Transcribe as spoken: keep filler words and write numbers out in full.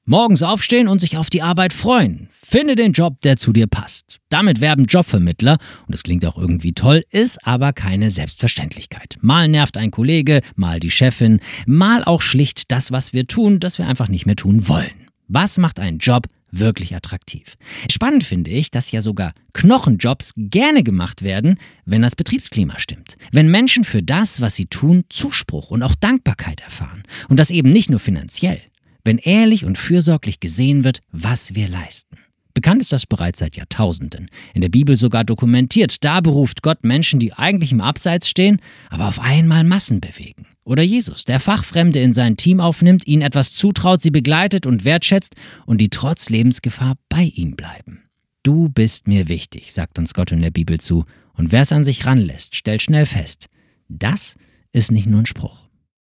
Morgens aufstehen und sich auf die Arbeit freuen. Finde den Job, der zu dir passt. Damit werben Jobvermittler und das klingt auch irgendwie toll, ist aber keine Selbstverständlichkeit. Mal nervt ein Kollege, mal die Chefin, mal auch schlicht das, was wir tun, das wir einfach nicht mehr tun wollen. Was macht einen Job wirklich attraktiv? Spannend finde ich, dass ja sogar Knochenjobs gerne gemacht werden, wenn das Betriebsklima stimmt. Wenn Menschen für das, was sie tun, Zuspruch und auch Dankbarkeit erfahren. Und das eben nicht nur finanziell. Wenn ehrlich und fürsorglich gesehen wird, was wir leisten. Bekannt ist das bereits seit Jahrtausenden. In der Bibel sogar dokumentiert. Da beruft Gott Menschen, die eigentlich im Abseits stehen, aber auf einmal Massen bewegen. Oder Jesus, der Fachfremde in sein Team aufnimmt, ihnen etwas zutraut, sie begleitet und wertschätzt und die trotz Lebensgefahr bei ihm bleiben. Du bist mir wichtig, sagt uns Gott in der Bibel zu. Und wer es an sich ranlässt, stellt schnell fest, das ist nicht nur ein Spruch.